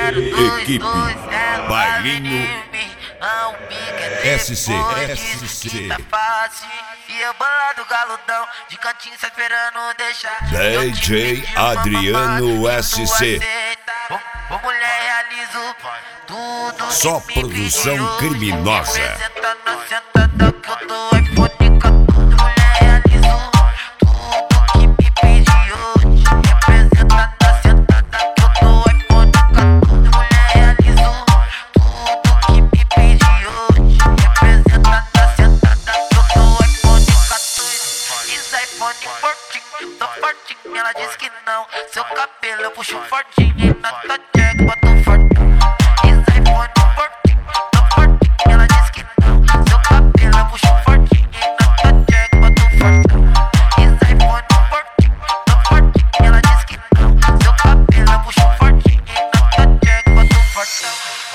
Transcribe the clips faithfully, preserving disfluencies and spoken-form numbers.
Equipe Bailinho S C S C Tá fácil e eu bolado galudão de cantinho só esperando deixar D J Adriano S C. Ô mulher, realizo tudo. Só produção criminosa. Sentando, sentada que eu tô iPhone quatorze. Mulher, realizo tudo que me pedi hoje. Representa na sentada que eu tô iPhone quatorze. Mulher, realizo tudo que me pedi hoje. Representa na sentada que eu tô iPhone quatorze. Isso iPhone fortinho, tô fortinho. Ela diz que não. Seu cabelo eu puxo fortinho e na tua jack boto fortinho. Isso iPhone fortinho, tô fortinho. Ela diz que não. Seu cabelo eu puxo fortinho e na tua jack boto fortinho. Isso iPhone fortinho, tô fortinho. Ela diz que não. Seu cabelo eu puxo fortinho e na tua jack boto fortinho.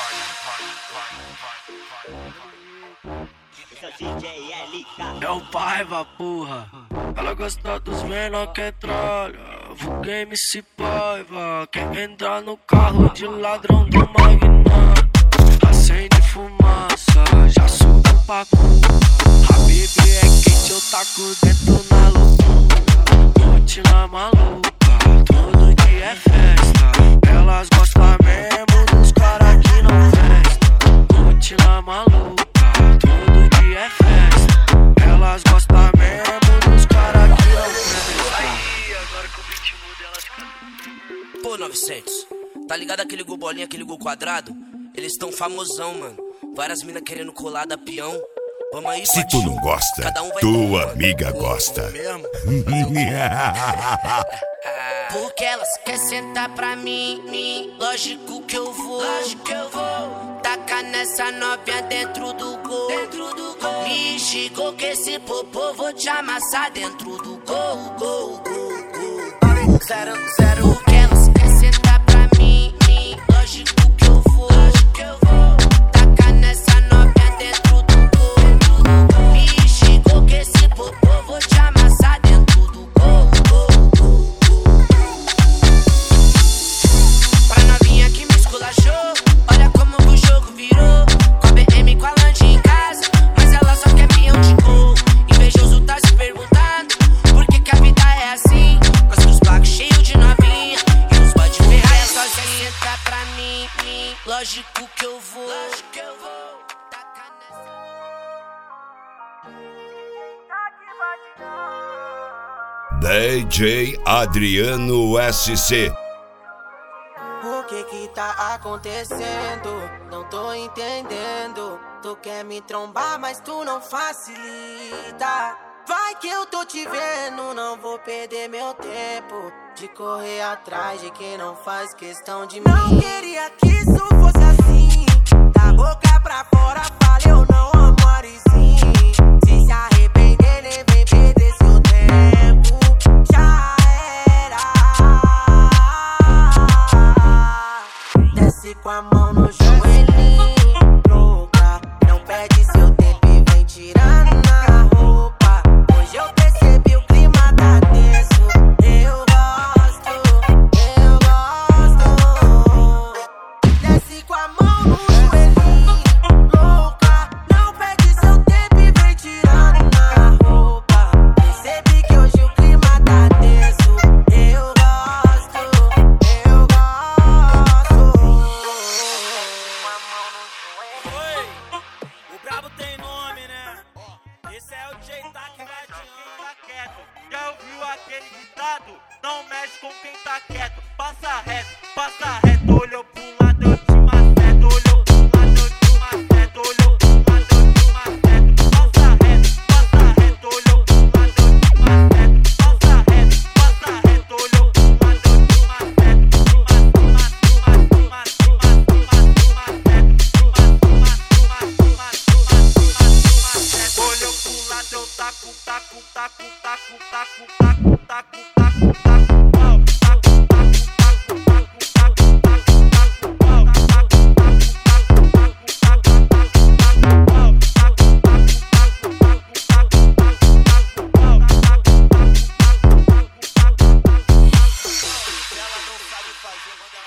É o Paiva, porra. Ela gosta dos menor que trolha. O game se Paiva. Quer entrar no carro de ladrão do magnata. Acende fumaça, já subo pra cu. A bebê é quente, eu taco dentro na loucura. Rotina maluca, todo dia é festa. Elas gostam mesmo dos caras que não festa. Rotina maluca, todo dia é festa. Elas gostam mesmo dos caras que não festa. Aí, agora que o ritmo dela fica... Pô, novecentos, tá ligado aquele gol bolinha, aquele gol quadrado? Eles tão famosão, mano. Várias minas querendo colar da peão. Vamos aí, Se tu não gosta, Cada um vai tua ter, amiga mano. gosta. Mesmo? Porque elas querem sentar pra mim, mim. Lógico que eu vou, lógico que eu vou. Tacar nessa novinha dentro do gol, dentro do gol. Me chegou que esse popô vou te amassar dentro do gol, gol, gol, gol. Zero, zero. Porque elas querem sentar pra mim, mim. Lógico que eu vou, lógico que eu vou. Tacar nessa novinha dentro do gol, dentro do gol. Me chegou que esse popô vou te amassar dentro do gol, gol, gol, gol. Pra novinha que me esculachou, olha como o jogo virou. Com a B M com a Land em casa, mas ela só quer peão de gol. Invejoso tá se perguntando por que que a vida é assim. Mas os blacos cheios de novinha e os bode ferraia sozinha. Senta pra mim, mim, lógico que eu vou, lógico que eu vou. Tacar D J Adriano S C. O que que tá acontecendo? Não tô entendendo. Tu quer me trombar, mas tu não facilita. Vai que eu tô te vendo, não vou perder meu tempo de correr atrás de quem não faz questão de mim. Não queria que isso fosse assim. Da boca pra fora, falei eu não amo Arisim. Se se arrepender, nem vem perder seu tempo. Já era. Desce com a mão no joelhinho, louca. Não perde seu tempo e vem tirando na roupa. Hoje eu percebi o clima tá tenso. Eu gosto, eu gosto. Desce com a mão no joelhinho, louca. Não perde seu tempo e vem tirando na roupa. Percebi que hoje o clima tá tenso. Eu gosto, eu gosto. Oi, o brabo tem nome, né? Esse é o J Tac Gatinho, tá quieto. Já ouviu aquele ditado? Não mexe com quem tá quieto. Passa reto, passa reto. Olhou pro lado, eu te maceto. Olhou pro lado, eu te maceto. Olhou pro lado, eu te maceto. Passa reto, passa reto. Olhou pro lado, eu te maceto. Passa reto, passa reto. Olhou pro lado, eu te maceto. Olhou pro lado, eu taco, taco, taco, taco, taco, taco, taco, taco, taco, pau, taco, taco, taco, taco, taco, taco, pau, taco, taco, taco, taco, taco, taco, pau, taco, taco, taco, taco, taco, taco, pau, taco, taco, taco, taco, taco. Se ela não sabe fazer, manda